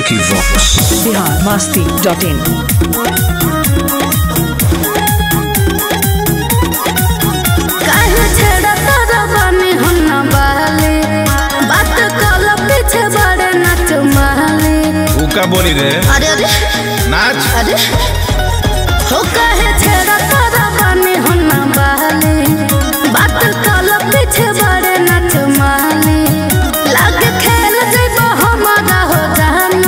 Vicky Vox. biharmasti.in. का बोली रे अरे अरे नाच अरे हो कहे छेड़ा तारा बने होना बहले बात कल पीछे बड़े नच माले लग खेल जइबो हमारा हो जान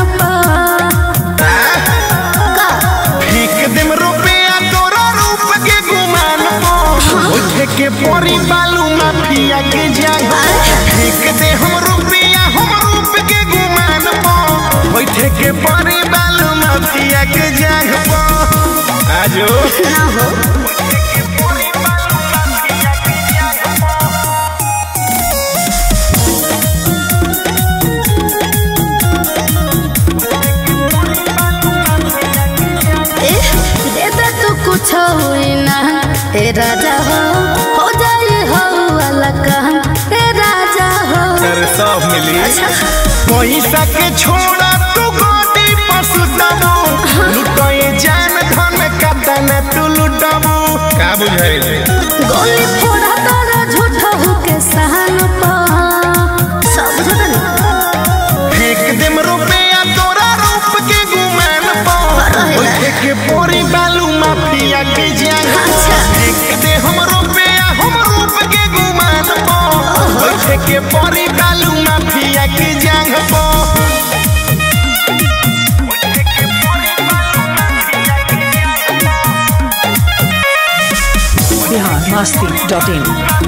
का फेंक देम रुपया तोरा रूप के गुमान पो उठे के पोरी बालू माफिया के जाग फेंक दे हम रुपया हम रूप के गुमान पो उठे के पोरी बालू माफिया के जाग पो आजो ना हो कुछ हुई ना हे राजा हो जाए हो वाला काम हे राजा हो तेरे सब मिली पैसा के छोड़ा तू गोदी पशु दबो लुटोए जान धन कतन तू लुटबो का बुझाइल गोली फोड़ा तारा झूठा हो के सहन पा सब झूठा फेंक देम रुपया तोरा रूप के गुमान पो उठे के पोरी बालू माफिया के जान फेंक दे हम रुपया हम रूप के गुमान पो उठे के पोरी बालू माफिया के जान पो biharmasti.in.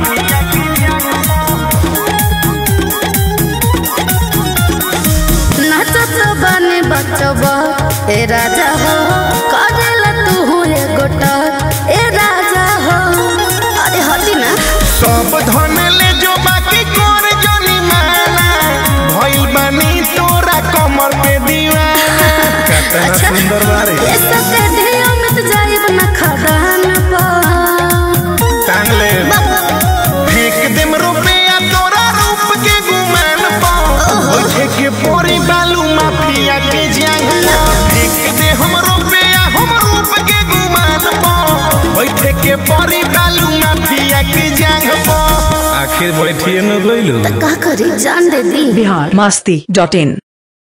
नाचत बने बचबा ए राजा हो करेला तू हुए गोटा ए राजा हो अरे हटी ना सब धन ले जो बाकी कर जनी माना भइल बानी तोरा कमर पे दीवाना कितना सुंदर बारे ये सके धिया मत जाइब ना खदान पा टांग ले फेंक देम रुपया तोरा रूप के गुमान पो उठे के पोरी बालू माफिया के जांगला फेंक दे हम रुपया हम रूप के गुमान पो उठे के पोरी बालू माफिया के जांग पो आखिर बैठिए न गइलो का करी जान दे दी biharmasti.in.